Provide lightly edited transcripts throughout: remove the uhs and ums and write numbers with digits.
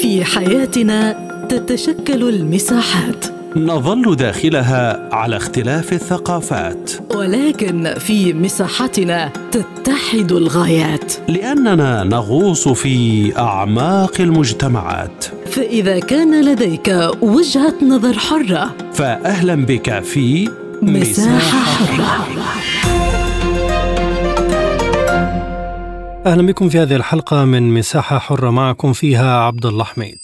في حياتنا تتشكل المساحات، نظل داخلها على اختلاف الثقافات، ولكن في مساحتنا تتحد الغايات، لأننا نغوص في أعماق المجتمعات. فإذا كان لديك وجهة نظر حرة، فأهلا بك في مساحة حرة. أهلا بكم في هذه الحلقة من مساحة حرة، معكم فيها عبد الله حميد.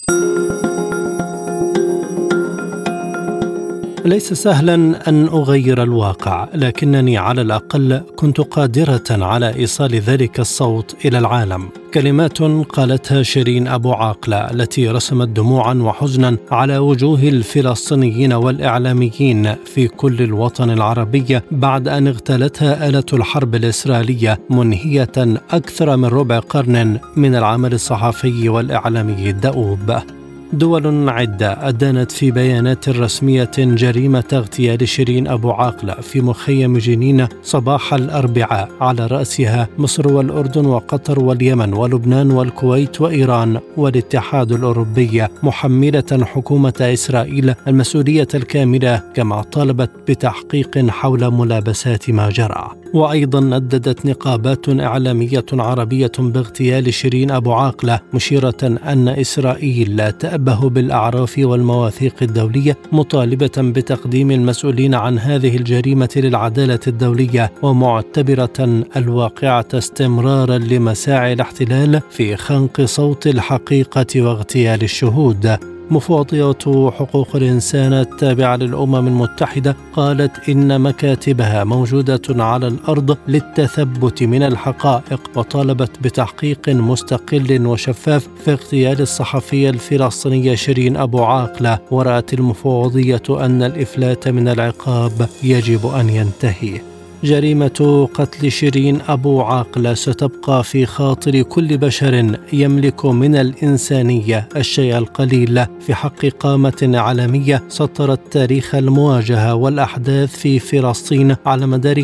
ليس سهلا أن أغير الواقع، لكنني على الأقل كنت قادرة على إيصال ذلك الصوت إلى العالم. كلمات قالتها شيرين أبو عاقلة التي رسمت دموعا وحزنا على وجوه الفلسطينيين والإعلاميين في كل الوطن العربي بعد أن اغتالتها آلة الحرب الإسرائيلية، منهية أكثر من ربع قرن من العمل الصحفي والإعلامي الدؤوب. دول عدة أدانت في بيانات رسمية جريمة اغتيال شيرين أبو عاقلة في مخيم جنين صباح الأربعاء، على رأسها مصر والأردن وقطر واليمن ولبنان والكويت وإيران والاتحاد الأوروبي، محملة حكومة إسرائيل المسؤولية الكاملة، كما طالبت بتحقيق حول ملابسات ما جرى. وأيضا نددت نقابات إعلامية عربية باغتيال شيرين أبو عاقلة، مشيرة أن إسرائيل لا تأبه بالأعراف والمواثيق الدولية، مطالبة بتقديم المسؤولين عن هذه الجريمة للعدالة الدولية، ومعتبرة الواقعة استمرارا لمساعي الاحتلال في خنق صوت الحقيقة واغتيال الشهود. مفوضية حقوق الإنسان التابعة للأمم المتحدة قالت إن مكاتبها موجودة على الأرض للتثبت من الحقائق، وطالبت بتحقيق مستقل وشفاف في اغتيال الصحفية الفلسطينية شيرين أبو عاقلة. ورأت المفوضية أن الإفلات من العقاب يجب أن ينتهي. جريمة قتل شيرين أبو عاقلة ستبقى في خاطر كل بشر يملك من الإنسانية الشيء القليل في حق قامة إعلامية سطرت تاريخ المواجهة والأحداث في فلسطين على مدار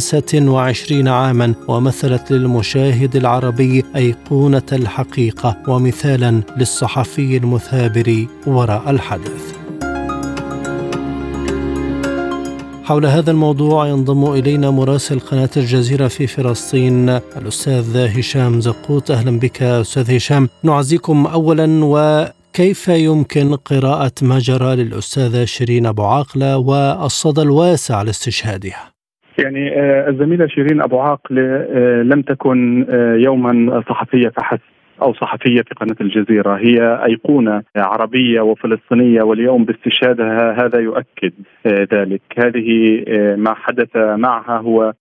25 عاما، ومثلت للمشاهد العربي أيقونة الحقيقة ومثالا للصحفي المثابر وراء الحدث. حول هذا الموضوع ينضم إلينا مراسل قناة الجزيرة في فلسطين الأستاذ هشام زقوت. أهلا بك أستاذ هشام. نعزيكم أولا، وكيف يمكن قراءة ما جرى للأستاذة شيرين أبو عاقلة والصدى الواسع لاستشهادها؟ يعني الزميلة شيرين أبو عاقلة لم تكن يوما صحفية فحسب أو صحفية في قناة الجزيرة، هي أيقونة عربية وفلسطينية، واليوم باستشهادها هذا يؤكد ذلك. هذه ما حدث معها هو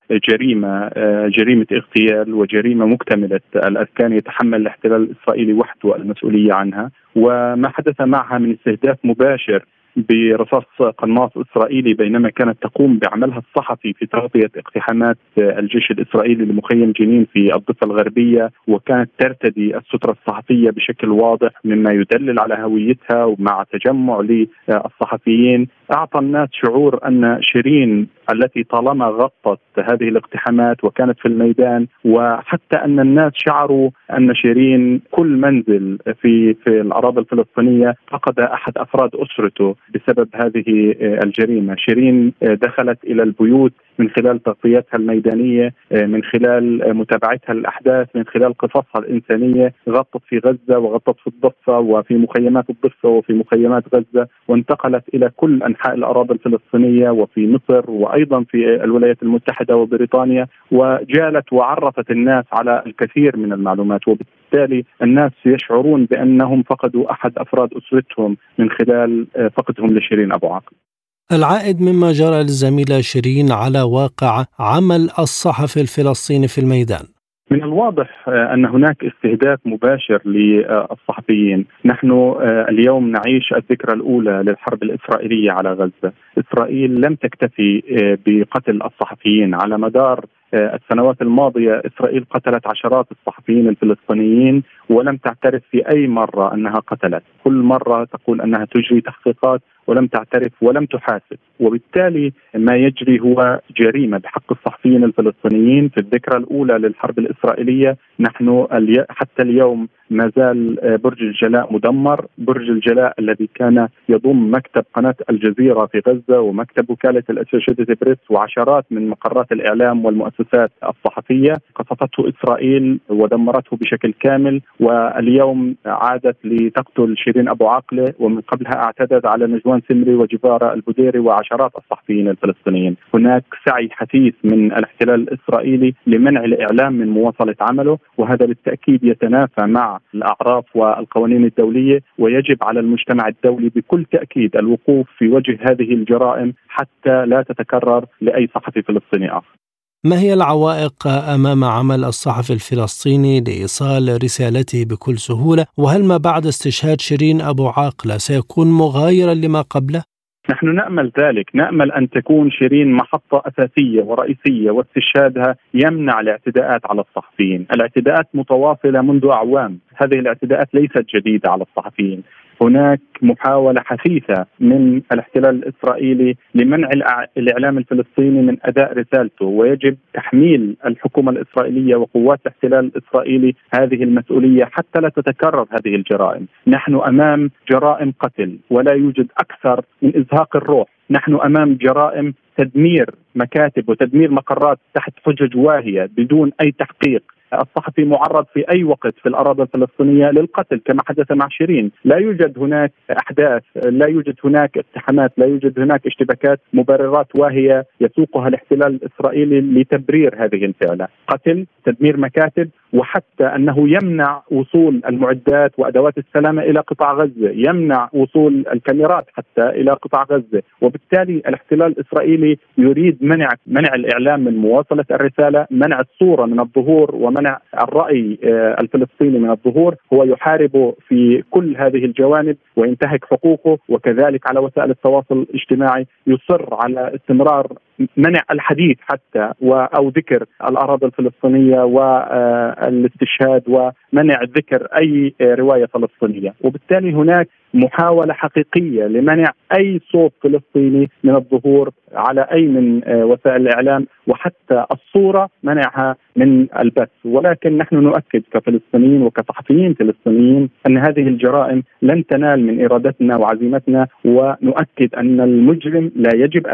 جريمة اغتيال وجريمة مكتملة الأركان، يتحمل الاحتلال الإسرائيلي وحده المسؤولية عنها. وما حدث معها من استهداف مباشر برصاص قناص إسرائيلي بينما كانت تقوم بعملها الصحفي في تغطية اقتحامات الجيش الإسرائيلي لمخيم جنين في الضفة الغربية، وكانت ترتدي السترة الصحفية بشكل واضح مما يدلل على هويتها، ومع تجمع للصحفيين أعطى الناس شعور أن شيرين التي طالما غطت هذه الاقتحامات وكانت في الميدان، وحتى أن الناس شعروا أن شيرين كل منزل في الأراضي الفلسطينية فقد أحد أفراد أسرته بسبب هذه الجريمة. شيرين دخلت إلى البيوت من خلال تغطيتها الميدانية، من خلال متابعتها الأحداث، من خلال قصصها الإنسانية. غطت في غزة وغطت في الضفة وفي مخيمات الضفة وفي مخيمات غزة، وانتقلت إلى كل أنحاء الأراضي الفلسطينية وفي مصر وأيضا في الولايات المتحدة وبريطانيا، وجالت وعرفت الناس على الكثير من المعلومات، وبالتالي الناس يشعرون بأنهم فقدوا أحد أفراد أسرتهم من خلال فقدهم لشيرين أبو عاقلة. العائد مما جرى للزميلة شيرين على واقع عمل الصحفي الفلسطيني في الميدان. من الواضح أن هناك استهداف مباشر للصحفيين. نحن اليوم نعيش الذكرى الأولى للحرب الإسرائيلية على غزة. إسرائيل لم تكتفي بقتل الصحفيين. على مدار السنوات الماضية إسرائيل قتلت عشرات الصحفيين الفلسطينيين ولم تعترف في أي مرة أنها قتلت. كل مرة تقول أنها تجري تحقيقات ولم تعترف ولم تحاسب، وبالتالي ما يجري هو جريمة بحق الصحفيين الفلسطينيين. في الذكرى الأولى للحرب الإسرائيلية نحن حتى اليوم ما زال برج الجلاء مدمر، برج الجلاء الذي كان يضم مكتب قناة الجزيرة في غزة ومكتب وكالة الأسوشيتد بريس وعشرات من مقرات الإعلام والمؤسسات الصحفية، قصفته إسرائيل ودمرته بشكل كامل، واليوم عادت لتقتل شيرين أبو عاقلة، ومن قبلها اعتدت على نجوان سمري وجبارة البديري وعشرات الصحفيين الفلسطينيين. هناك سعي حثيث من الاحتلال الإسرائيلي لمنع الإعلام من مواصلة عمله، وهذا بالتأكيد يتنافى مع الأعراف والقوانين الدولية، ويجب على المجتمع الدولي بكل تأكيد الوقوف في وجه هذه الجرائم حتى لا تتكرر لأي صحفي فلسطيني آخر. ما هي العوائق أمام عمل الصحفي الفلسطيني لإيصال رسالته بكل سهولة؟ وهل ما بعد استشهاد شيرين أبو عاقلة سيكون مغايرا لما قبله؟ نحن نأمل ذلك، نأمل أن تكون شيرين محطة أساسية ورئيسية، واستشهادها يمنع الاعتداءات على الصحفيين. الاعتداءات متواصلة منذ أعوام، هذه الاعتداءات ليست جديدة على الصحفيين. هناك محاولة حثيثة من الاحتلال الإسرائيلي لمنع الإعلام الفلسطيني من أداء رسالته، ويجب تحميل الحكومة الإسرائيلية وقوات الاحتلال الإسرائيلي هذه المسؤولية حتى لا تتكرر هذه الجرائم. نحن أمام جرائم قتل ولا يوجد أكثر من إزهاق الروح، نحن أمام جرائم تدمير مكاتب وتدمير مقرات تحت حجج واهية بدون أي تحقيق. الصحفي معرض في أي وقت في الأراضي الفلسطينية للقتل كما حدث مع شيرين. لا يوجد هناك أحداث، لا يوجد هناك اقتحامات، لا يوجد هناك اشتباكات، مبررات واهية يسوقها الاحتلال الإسرائيلي لتبرير هذه الفعلة. قتل، تدمير مكاتب، وحتى أنه يمنع وصول المعدات وأدوات السلامة إلى قطاع غزة، يمنع وصول الكاميرات حتى إلى قطاع غزة. وبالتالي الاحتلال الإسرائيلي يريد منع الإعلام من مواصلة الرسالة، منع الصورة من الظهور، ومنع الرأي الفلسطيني من الظهور. هو يحارب في كل هذه الجوانب وينتهك حقوقه، وكذلك على وسائل التواصل الاجتماعي يصر على استمرار منع الحديث حتى أو ذكر الأراضي الفلسطينية والاستشهاد، ومنع ذكر أي رواية فلسطينية. وبالتالي هناك محاولة حقيقية لمنع أي صوت فلسطيني من الظهور على أي من وسائل الإعلام، وحتى الصورة منعها من البث. ولكن نحن نؤكد كفلسطينيين وكصحفيين فلسطينيين أن هذه الجرائم لن تنال من إرادتنا وعزيمتنا، ونؤكد أن المجرم يجب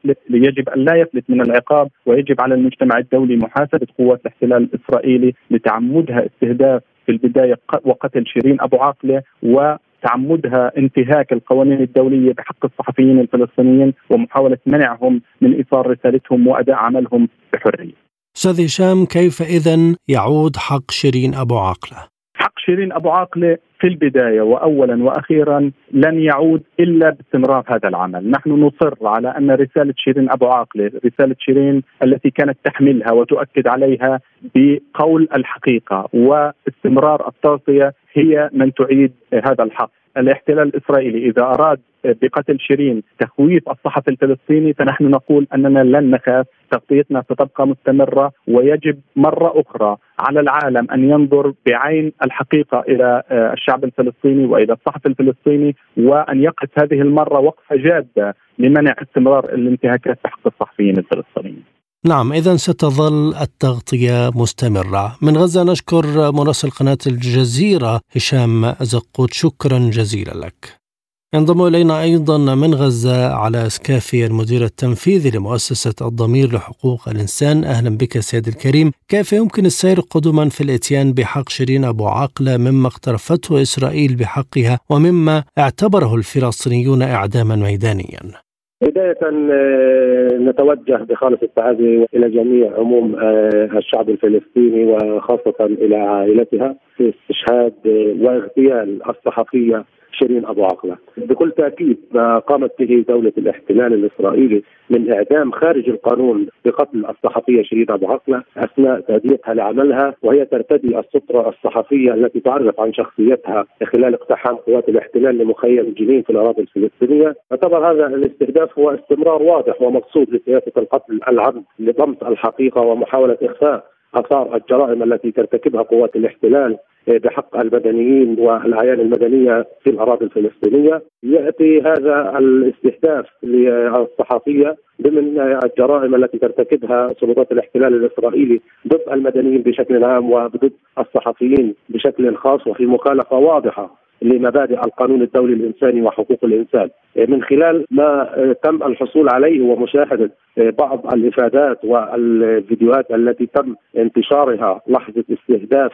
أن لا يفلت من العقاب، ويجب على المجتمع الدولي محاسبة قوات الاحتلال الإسرائيلي لتعمدها استهداف في البداية وقتل شيرين أبو عاقلة، وتعمدها انتهاك القوانين الدولية بحق الصحفيين الفلسطينيين ومحاولة منعهم من إيصال رسالتهم وأداء عملهم بحرية. أستاذ هشام، كيف إذن يعود حق شيرين أبو عاقلة؟ حق شيرين أبو عاقلة في البداية وأولا وأخيرا لن يعود إلا باستمرار هذا العمل. نحن نصر على أن رسالة شيرين أبو عاقلة، رسالة شيرين التي كانت تحملها وتؤكد عليها بقول الحقيقة واستمرار التغطية، هي من تعيد هذا الحق. الاحتلال الإسرائيلي إذا أراد بقتل شيرين تخويف الصحفي الفلسطيني فنحن نقول أننا لن نخاف، تغطيتنا ستبقى مستمرة، ويجب مرة أخرى على العالم أن ينظر بعين الحقيقة إلى الشعب الفلسطيني وإلى الصحفي الفلسطيني، وأن يقف هذه المرة وقفة جادة لمنع استمرار الانتهاكات بحق الصحفيين الفلسطينيين. نعم، إذن ستظل التغطية مستمرة. من غزة نشكر مراسل قناة الجزيرة هشام زقوت، شكرا جزيلا لك. ينضم إلينا أيضا من غزة علاء سكافي، المدير التنفيذي لمؤسسة الضمير لحقوق الإنسان. أهلا بك سيد الكريم. كيف يمكن السير قدما في الإتيان بحق شيرين أبو عاقلة مما اقترفته إسرائيل بحقها ومما اعتبره الفلسطينيون إعداما ميدانيا؟ بداية نتوجه بخالص التعازي إلى جميع عموم الشعب الفلسطيني وخاصة إلى عائلتها في استشهاد واغتيال الصحفية شيرين أبو عاقلة. بكل تأكيد ما قامت به دولة الاحتلال الإسرائيلي من إعدام خارج القانون بقتل الصحفية شيرين أبو عاقلة أثناء تأديتها لعملها، وهي ترتدي السترة الصحفية التي تعرف عن شخصيتها خلال اقتحام قوات الاحتلال لمخيم جنين في الأراضي الفلسطينية. يعتبر هذا الاستهداف هو استمرار واضح ومقصود لسياسة القتل العمد لطمس الحقيقة ومحاولة إخفاء آثار الجرائم التي ترتكبها قوات الاحتلال بحق المدنيين والأعيان المدنية في الأراضي الفلسطينية. يأتي هذا الاستهداف للصحفية ضمن الجرائم التي ترتكبها سلطات الاحتلال الإسرائيلي ضد المدنيين بشكل عام وضد الصحفيين بشكل خاص، وفي مخالفة واضحة لمبادئ القانون الدولي الإنساني وحقوق الإنسان. من خلال ما تم الحصول عليه ومشاهدة بعض الإفادات والفيديوهات التي تم انتشارها لحظة استهداف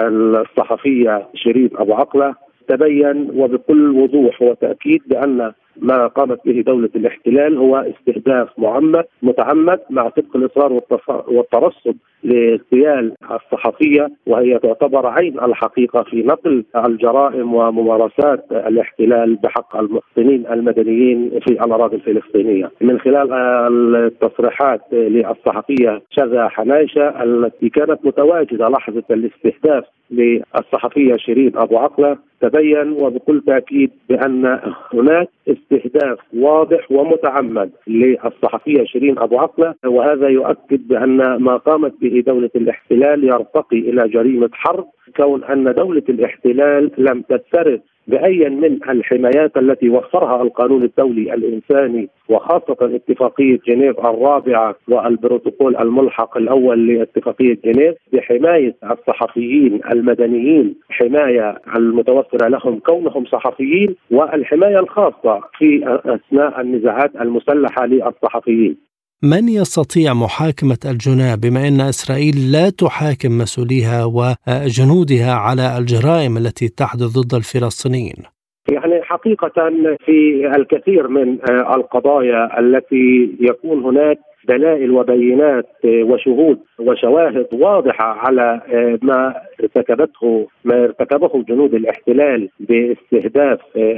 الصحفية شيرين أبو عقلة، تبين وبكل وضوح وتأكيد بأن ما قامت به دولة الاحتلال هو استهداف متعمد مع سبق الإصرار والترصد لاغتيال الصحفية، وهي تعتبر عين الحقيقة في نقل الجرائم وممارسات الاحتلال بحق المواطنين المدنيين في الأراضي الفلسطينية. من خلال التصريحات للصحفية شذى حنايشة التي كانت متواجدة لحظة الاستهداف للصحفية شيرين أبو عقلة، تبين وبكل تأكيد بأن هناك استهداف واضح ومتعمد للصحفية شيرين أبو عقلة، وهذا يؤكد بأن ما قامت به دولة الاحتلال يرتقي إلى جريمة حرب، كون أن دولة الاحتلال لم تكترث بأي من الحمايات التي وفرها القانون الدولي الإنساني، وخاصة اتفاقية جنيف الرابعة والبروتوكول الملحق الأول لاتفاقية جنيف بحماية الصحفيين المدنيين، حماية المتوفرة لهم كونهم صحفيين، والحماية الخاصة في أثناء النزاعات المسلحة للصحفيين. من يستطيع محاكمة الجناه بما أن إسرائيل لا تحاكم مسؤوليها وجنودها على الجرائم التي تحدث ضد الفلسطينيين؟ يعني حقيقة في الكثير من القضايا التي يكون هناك دلائل وبينات وشهود وشواهد واضحة على ما ارتكبه جنود الاحتلال باستهداف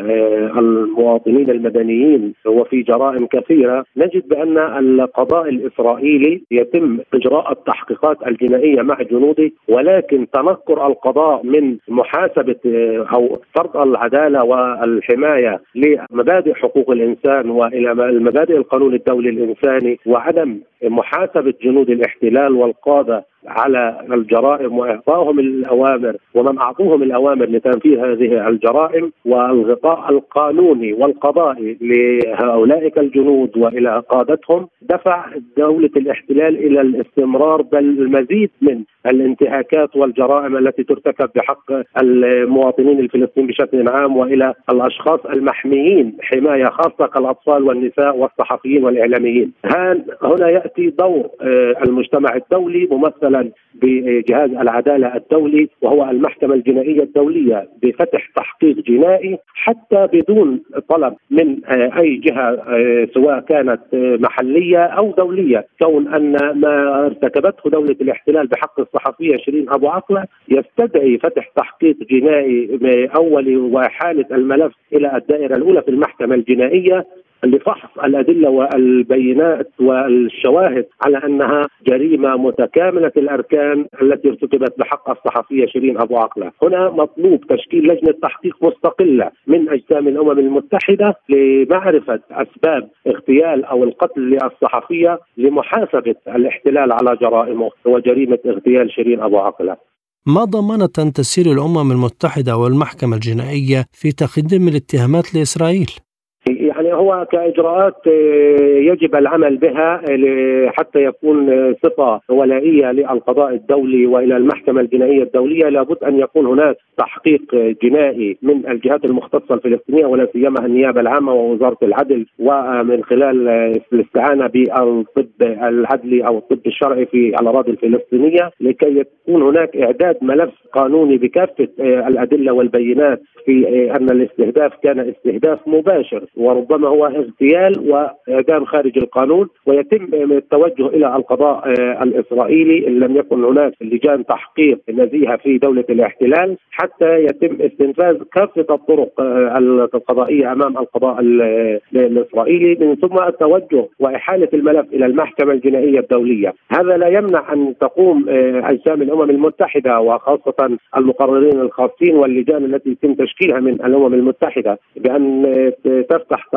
المواطنين المدنيين وفي جرائم كثيرة، نجد بأن القضاء الإسرائيلي يتم إجراء التحقيقات الجنائية مع جنوده، ولكن تنكر القضاء من محاسبة أو فرض العدالة والحماية لمبادئ حقوق الإنسان وإلى المبادئ القانون الدولي الإنساني، وعدم محاسبة جنود الاحتلال والقادة على الجرائم وإعطائهم الأوامر ومن أعطوهم الأوامر لتنفيذ هذه الجرائم، والغطاء القانوني والقضائي لهؤلاء الجنود وإلى قادتهم دفع دولة الاحتلال إلى الاستمرار بل المزيد من الانتهاكات والجرائم التي ترتكب بحق المواطنين الفلسطينيين بشكل عام وإلى الأشخاص المحميين حماية خاصة كالأطفال والنساء والصحفيين والإعلاميين. هنا يأتي دور المجتمع الدولي ممثلا بجهاز العدالة الدولي وهو المحكمة الجنائية الدولية بفتح تحقيق جنائي حتى بدون طلب من أي جهة سواء كانت محلية أو دولية، كون أن ما ارتكبته دولة الاحتلال بحق الصحفية شيرين أبو عقلة يستدعي فتح تحقيق جنائي أولي وإحالة الملف إلى الدائرة الأولى في المحكمة الجنائية لفحص الأدلة والبينات والشواهد على أنها جريمة متكاملة الأركان التي ارتكبت بحق الصحفية شيرين أبو عقلة. هنا مطلوب تشكيل لجنة تحقيق مستقلة من أجسام الأمم المتحدة لمعرفة أسباب اغتيال أو القتل للصحفية لمحاسبة الاحتلال على جرائمه وجريمة اغتيال شيرين أبو عقلة. ما ضمنت أن تسير الأمم المتحدة والمحكمة الجنائية في تقديم الاتهامات لإسرائيل؟ يعني هو كإجراءات يجب العمل بها حتى يكون صفة ولائية للقضاء الدولي وإلى المحكمة الجنائية الدولية. لابد أن يكون هناك تحقيق جنائي من الجهات المختصة الفلسطينية ولا سيما النيابة العامة ووزارة العدل، ومن خلال الاستعانة بالطب العدلي أو الطب الشرعي في الأراضي الفلسطينية لكي يكون هناك إعداد ملف قانوني بكافة الأدلة والبينات في أن الاستهداف كان استهداف مباشر وربما هو اغتيال وإعدام خارج القانون، ويتم التوجه إلى القضاء الإسرائيلي إن لم يكن هناك لجان تحقيق نزيهة في دولة الاحتلال حتى يتم استنفاذ كافة الطرق القضائية أمام القضاء الإسرائيلي، من ثم التوجه وإحالة الملف إلى المحكمة الجنائية الدولية. هذا لا يمنع أن تقوم أجسام الأمم المتحدة وخاصة المقررين الخاصين واللجان التي يتم تشكيلها من الأمم المتحدة بأن تفتح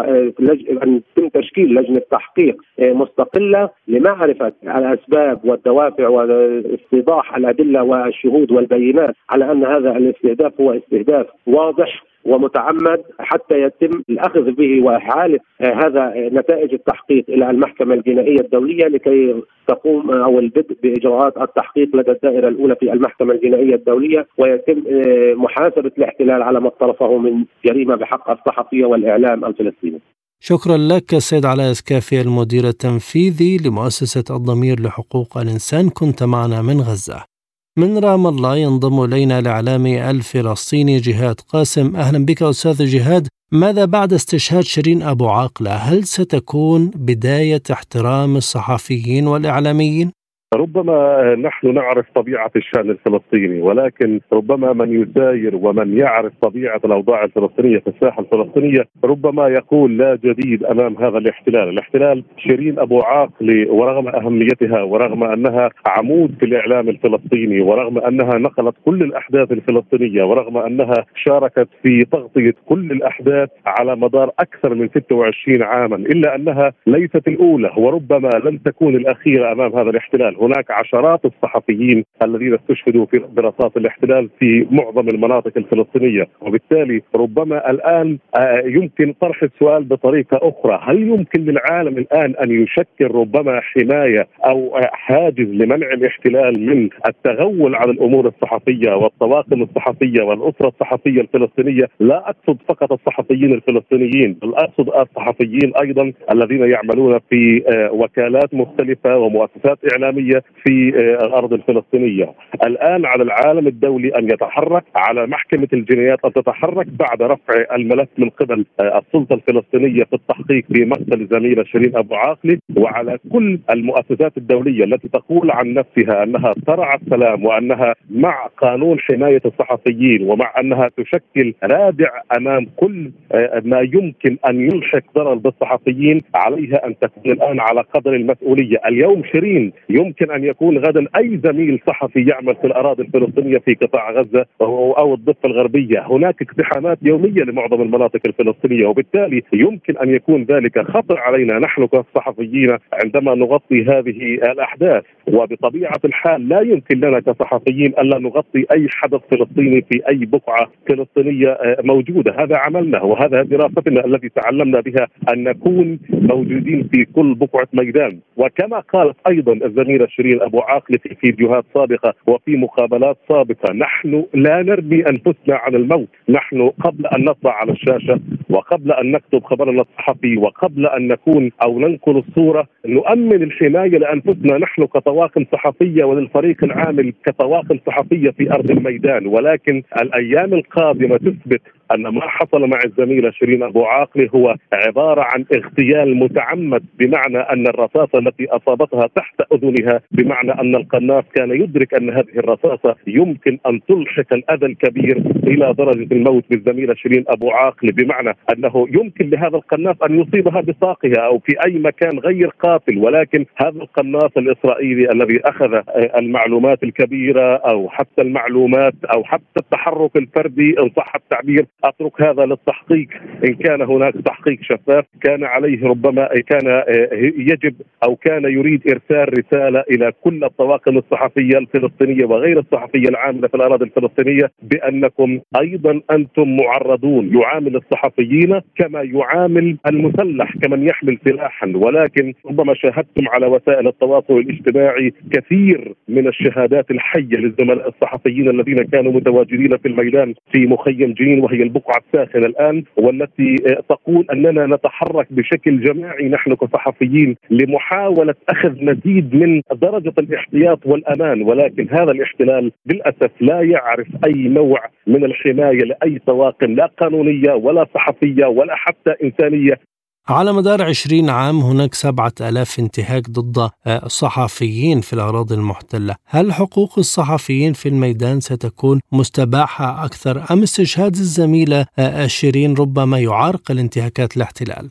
أن يتم تشكيل لجنة تحقيق مستقلة لمعرفة الأسباب والدوافع واستيضاح الأدلة والشهود والبينات على أن هذا الاستهداف هو استهداف واضح ومتعمد، حتى يتم الأخذ به وإحالة هذا نتائج التحقيق إلى المحكمة الجنائية الدولية لكي تقوم أو البدء بإجراءات التحقيق لدى الدائرة الأولى في المحكمة الجنائية الدولية، ويتم محاسبة الاحتلال على ما اقترفه من جريمة بحق الصحفية والإعلام الفلسطيني. شكرا لك سيد علاء اسكافي، المدير التنفيذي لمؤسسة الضمير لحقوق الإنسان، كنت معنا من غزة. من رام الله ينضم إلينا الإعلامي الفلسطيني جهاد قاسم. أهلا بك أستاذ جهاد. ماذا بعد استشهاد شيرين أبو عاقلة؟ هل ستكون بداية احترام الصحفيين والإعلاميين؟ ربما نحن نعرف طبيعة الشأن الفلسطيني، ولكن ربما من يساير ومن يعرف طبيعة الأوضاع الفلسطينية في الساحة الفلسطينية ربما يقول لا جديد أمام هذا الاحتلال. شيرين أبو عاقلة ورغم أهميتها ورغم أنها عمود في الإعلام الفلسطيني ورغم أنها نقلت كل الأحداث الفلسطينية ورغم أنها شاركت في تغطية كل الأحداث على مدار أكثر من 26 عاما، إلا أنها ليست الأولى وربما لن تكون الأخيرة أمام هذا الاحتلال. هناك عشرات الصحفيين الذين استشهدوا في برصاص الاحتلال في معظم المناطق الفلسطينية، وبالتالي ربما الآن يمكن طرح السؤال بطريقة أخرى: هل يمكن للعالم الآن أن يشكل ربما حماية أو حاجز لمنع الاحتلال من التغول على الأمور الصحفية والطواقم الصحفية والأسرة الصحفية الفلسطينية؟ لا أقصد فقط الصحفيين الفلسطينيين، بل أقصد الصحفيين أيضا الذين يعملون في وكالات مختلفة ومؤسسات إعلامية في الأرض الفلسطينية. الآن على العالم الدولي أن يتحرك، على محكمة الجنايات أن تتحرك بعد رفع الملف من قبل السلطة الفلسطينية في التحقيق في مقتل الزميلة شيرين أبو عاقلة، وعلى كل المؤسسات الدولية التي تقول عن نفسها أنها ترعى السلام وأنها مع قانون حماية الصحفيين ومع أنها تشكل رادع أمام كل ما يمكن أن يلحق ضرر بالصحفيين، عليها أن تكون الآن على قدر المسؤولية. اليوم شيرين يمكن أن يكون غدا أي زميل صحفي يعمل في الأراضي الفلسطينية في قطاع غزة أو الضفة الغربية. هناك اقتحامات يومية لمعظم المناطق الفلسطينية، وبالتالي يمكن أن يكون ذلك خطر علينا نحن كصحفيين عندما نغطي هذه الأحداث. وبطبيعة الحال لا يمكن لنا كصحفيين ألا نغطي أي حدث فلسطيني في أي بقعة فلسطينية موجودة. هذا عملنا وهذا دراستنا التي تعلمنا بها، أن نكون موجودين في كل بقعة ميدان. وكما قالت أيضا الزميلة شيرين أبو عاقلة في فيديوهات سابقة وفي مقابلات سابقة: نحن لا نرمي أنفسنا عن الموت. نحن قبل أن نطلع على الشاشة وقبل أن نكتب خبرنا الصحفي وقبل أن نكون أو ننقل الصورة نؤمن الحماية لأنفسنا نحن كطواقم صحفية وللفريق العامل كطواقم صحفية في أرض الميدان. ولكن الأيام القادمة تثبت أن ما حصل مع الزميلة شيرين أبو عاقلة هو عبارة عن اغتيال متعمد، بمعنى أن الرصاصة التي أصابتها تحت أذنها، بمعنى أن القناص كان يدرك أن هذه الرصاصة يمكن أن تلحق الأذى الكبير إلى درجة الموت بالزميلة شيرين أبو عاقلة، بمعنى أنه يمكن لهذا القناص أن يصيبها بساقها أو في أي مكان غير قاتل، ولكن هذا القناص الإسرائيلي الذي أخذ المعلومات الكبيرة أو حتى المعلومات أو حتى التحرك الفردي إن صح التعبير، أترك هذا للتحقيق. إن كان هناك تحقيق شفاف كان عليه ربما كان يجب أو كان يريد إرسال رسالة إلى كل الطواقم الصحفية الفلسطينية وغير الصحفية العاملة في الأراضي الفلسطينية بأنكم أيضا أنتم معرضون. يعامل الصحفيين كما يعامل المسلح كمن يحمل سلاحا، ولكن ربما شاهدتم على وسائل التواصل الاجتماعي كثير من الشهادات الحية للزملاء الصحفيين الذين كانوا متواجدين في الميدان في مخيم جنين، وهي البقعة الساخنة الآن، والتي تقول أننا نتحرك بشكل جماعي نحن كصحفيين لمحاولة أخذ مزيد من درجة الاحتياط والأمان. ولكن هذا الاحتلال للأسف لا يعرف أي نوع من الحماية لأي طواقم، لا قانونية ولا صحفية ولا حتى إنسانية. على مدار 20 عام هناك 7000 انتهاك ضد الصحفيين في الأراضي المحتلة. هل حقوق الصحفيين في الميدان ستكون مستباحة أكثر أم استشهاد الزميلة شيرين ربما يعرقل انتهاكات الاحتلال؟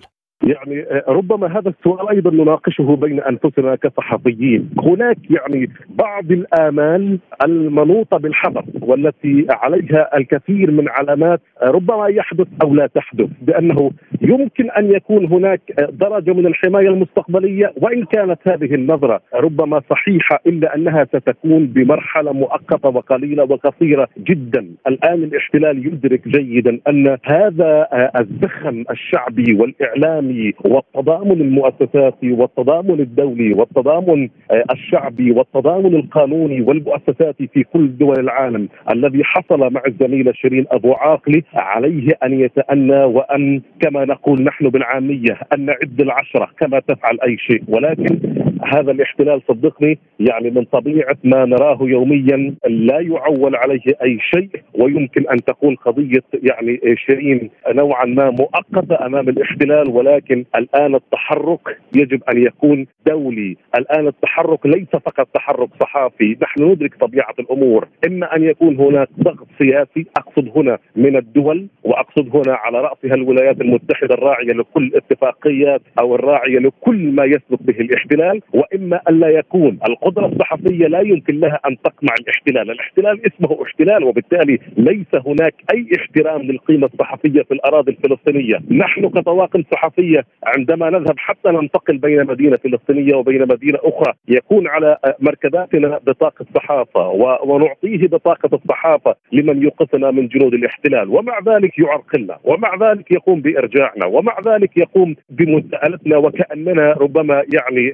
يعني ربما هذا السؤال أيضا نناقشه بين أنفسنا كصحفيين. هناك يعني بعض الآمال المنوطة بالحذر والتي عليها الكثير من علامات ربما يحدث أو لا تحدث، بأنه يمكن أن يكون هناك درجة من الحماية المستقبلية، وإن كانت هذه النظرة ربما صحيحة إلا أنها ستكون بمرحلة مؤقتة وقليلة وقصيرة جدا. الآن الاحتلال يدرك جيدا أن هذا الزخم الشعبي والإعلامي والتضامن المؤسساتي والتضامن الدولي والتضامن الشعبي والتضامن القانوني والمؤسساتي في كل دول العالم الذي حصل مع الزميلة شيرين أبو عاقلة عليه أن يتأنى، وأن كما نقول نحن بالعامية أن نعد العشرة كما تفعل أي شيء. ولكن هذا الاحتلال صدقني يعني من طبيعة ما نراه يوميا لا يعول عليه أي شيء، ويمكن أن تكون قضية يعني شيرين نوعا ما مؤقتة أمام الاحتلال، ولكن الآن التحرك يجب أن يكون دولي. الآن التحرك ليس فقط تحرك صحافي، نحن ندرك طبيعة الأمور، إما أن يكون هناك ضغط سياسي، أقصد هنا من الدول، وأقصد هنا على رأسها الولايات المتحدة الراعية لكل اتفاقيات أو الراعية لكل ما يسبق به الاحتلال، وإما أن لا يكون. القدرة الصحفية لا يمكن لها أن تقمع الاحتلال. الاحتلال اسمه احتلال، وبالتالي ليس هناك أي احترام للقيمة الصحفية في الأراضي الفلسطينية. نحن كطواقم صحفية عندما نذهب حتى ننتقل بين مدينة فلسطينية وبين مدينة أخرى يكون على مركباتنا بطاقة صحافة، ونعطيه بطاقة الصحافة لمن يوقفنا من جنود الاحتلال، ومع ذلك يعرقلنا، ومع ذلك يقوم بإرجاعنا، ومع ذلك يقوم بمساءلتنا وكأننا ربما يعني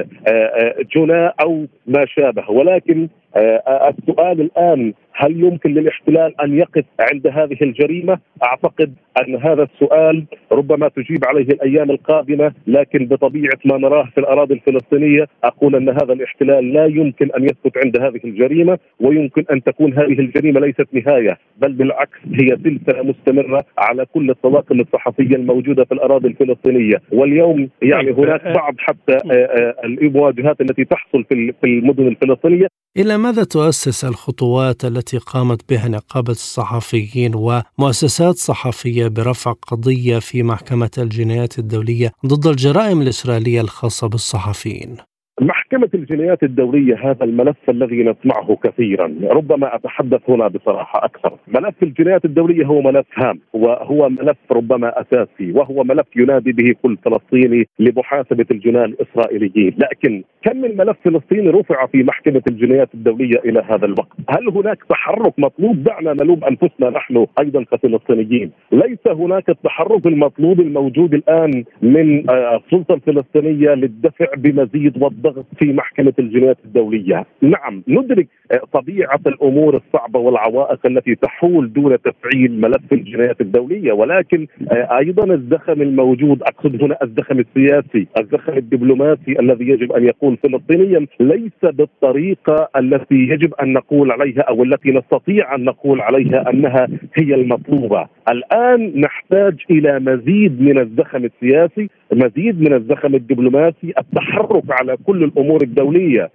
جناء أو ما شابه. ولكن السؤال الآن هل يمكن للاحتلال أن يقف عند هذه الجريمة؟ أعتقد أن هذا السؤال ربما تجيب عليه الأيام القادمة، لكن بطبيعة ما نراه في الأراضي الفلسطينية أقول أن هذا الاحتلال لا يمكن أن يسقط عند هذه الجريمة، ويمكن أن تكون هذه الجريمة ليست نهاية، بل بالعكس هي سلسلة مستمرة على كل الطواقم الصحفية الموجودة في الأراضي الفلسطينية. واليوم يعني هناك بعض حتى المواجهات التي تحصل في المدن الفلسطينية. إلى ماذا تؤسس الخطوات التي قامت بها نقابة الصحفيين ومؤسسات صحفية برفع قضية في محكمة الجنايات الدولية ضد الجرائم الإسرائيلية الخاصة بالصحفيين؟ محكمة الجنايات الدولية هذا الملف الذي نسمعه كثيرا، ربما أتحدث هنا بصراحة أكثر. ملف الجنايات الدولية هو ملف هام، وهو ملف ربما أساسي، وهو ملف ينادي به كل فلسطيني لمحاسبة الجناة الإسرائيليين. لكن كم من ملف فلسطيني رفع في محكمة الجنايات الدولية إلى هذا الوقت؟ هل هناك تحرك مطلوب؟ دعنا نلوم أنفسنا نحن أيضا كفلسطينيين. ليس هناك التحرك المطلوب الموجود الآن من السلطة الفلسطينية للدفع بمزيد والضغط في محكمة الجنايات الدولية. نعم ندرك طبيعة الأمور الصعبة والعوائق التي تحول دون تفعيل ملف الجنايات الدولية، ولكن أيضا الزخم الموجود، أقصد هنا الزخم السياسي، الزخم الدبلوماسي الذي يجب أن يكون فلسطينيا ليس بالطريقة التي يجب أن نقول عليها أو التي نستطيع أن نقول عليها أنها هي المطلوبة. الآن نحتاج إلى مزيد من الزخم السياسي، مزيد من الزخم الدبلوماسي، التحرك على كل الأمور الدولية.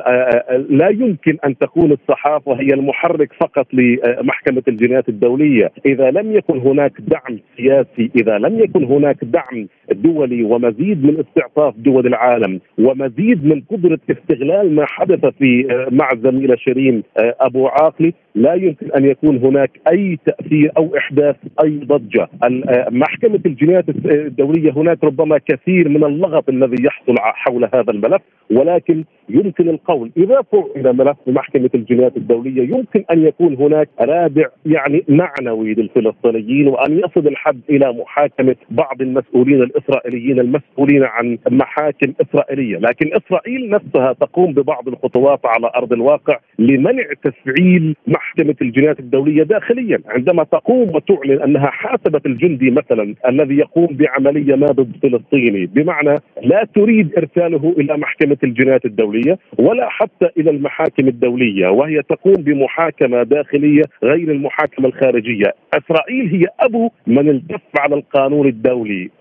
لا يمكن أن تكون الصحافة هي المحرك فقط لمحكمة الجنايات الدولية. إذا لم يكن هناك دعم سياسي، إذا لم يكن هناك دعم دولي ومزيد من استعطاف دول العالم ومزيد من قدرة استغلال ما حدث مع الزميلة شيرين أبو عاقلة، لا يمكن أن يكون هناك أي تأثير أو إحداث أي ضجة. محكمة الجنايات الدولية هناك ربما كثير من اللغط الذي يحصل حول هذا الملف، ولكن يمكن القول إذا فعل ملف محكمة الجنايات الدولية يمكن أن يكون هناك رادع يعني معنوي للفلسطينيين، وأن يصل الحد إلى محاكمة بعض المسؤولين الإسرائيليين المسؤولين عن محاكم إسرائيلية. لكن إسرائيل نفسها تقوم ببعض الخطوات على أرض الواقع لمنع تفعيل محكمة الجنايات الدولية داخليا، عندما تقوم وتعلن أنها حاسبت الجندي مثلا الذي يقوم بعملية ما ضد فلسطيني، بمعنى لا تريد إرساله إلى محكمة الجنايات الدولية ولا حتى إلى المحاكم الدولية، وهي تقوم بمحاكمة داخلية غير المحاكمة الخارجية. إسرائيل هي أبو من التف على القانون الدولي، ليس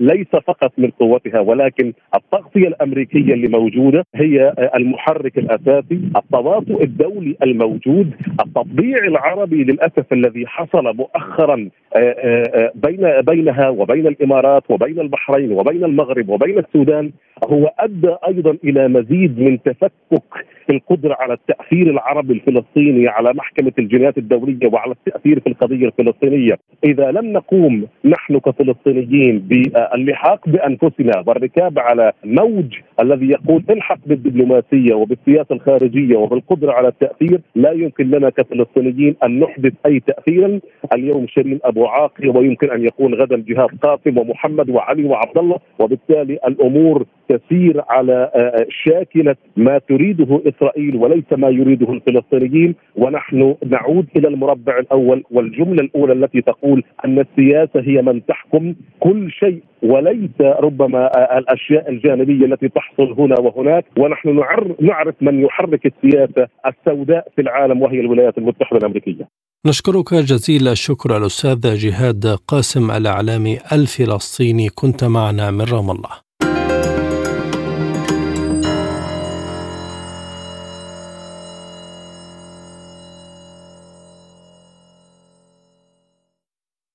فقط من قوتها، ولكن التغطية الأمريكية اللي موجودة هي المحرك الأساسي، التواطؤ الدولي الموجود، التطبيع العربي للأسف الذي حصل مؤخرا بينها وبين الإمارات وبين البحرين وبين المغرب وبين السودان، هو أدى أيضا إلى مزيد من تفكك القدرة على التأثير العربي الفلسطيني على محكمة الجنايات الدولية وعلى التأثير في القضية الفلسطينية. إذا لم نقوم نحن كفلسطينيين باللحاق بأنفسنا والركاب على موج الذي يقول الحق بالدبلوماسية وبالسياسة الخارجية وبالقدرة على التأثير، لا يمكن لنا كفلسطينيين أن نحدث أي تأثير. اليوم شيرين أبو عاقلة ويمكن أن يكون غدا جهاد قاسم ومحمد وعلي وعبد الله، وبالتالي الأمور تسير على شاكلة ما تريده إسرائيل وليس ما يريده الفلسطينيين. ونحن نعود إلى المربع الأول والجملة الأولى التي تقول أن السياسة هي من تحكم كل شيء وليس ربما الأشياء الجانبية التي تحصل هنا وهناك. ونحن نعرف من يحرك السياسة السوداء في العالم وهي الولايات المتحدة الأمريكية. نشكرك جزيل الشكر الأستاذ جهاد قاسم الإعلامي الفلسطيني، كنت معنا من رام الله.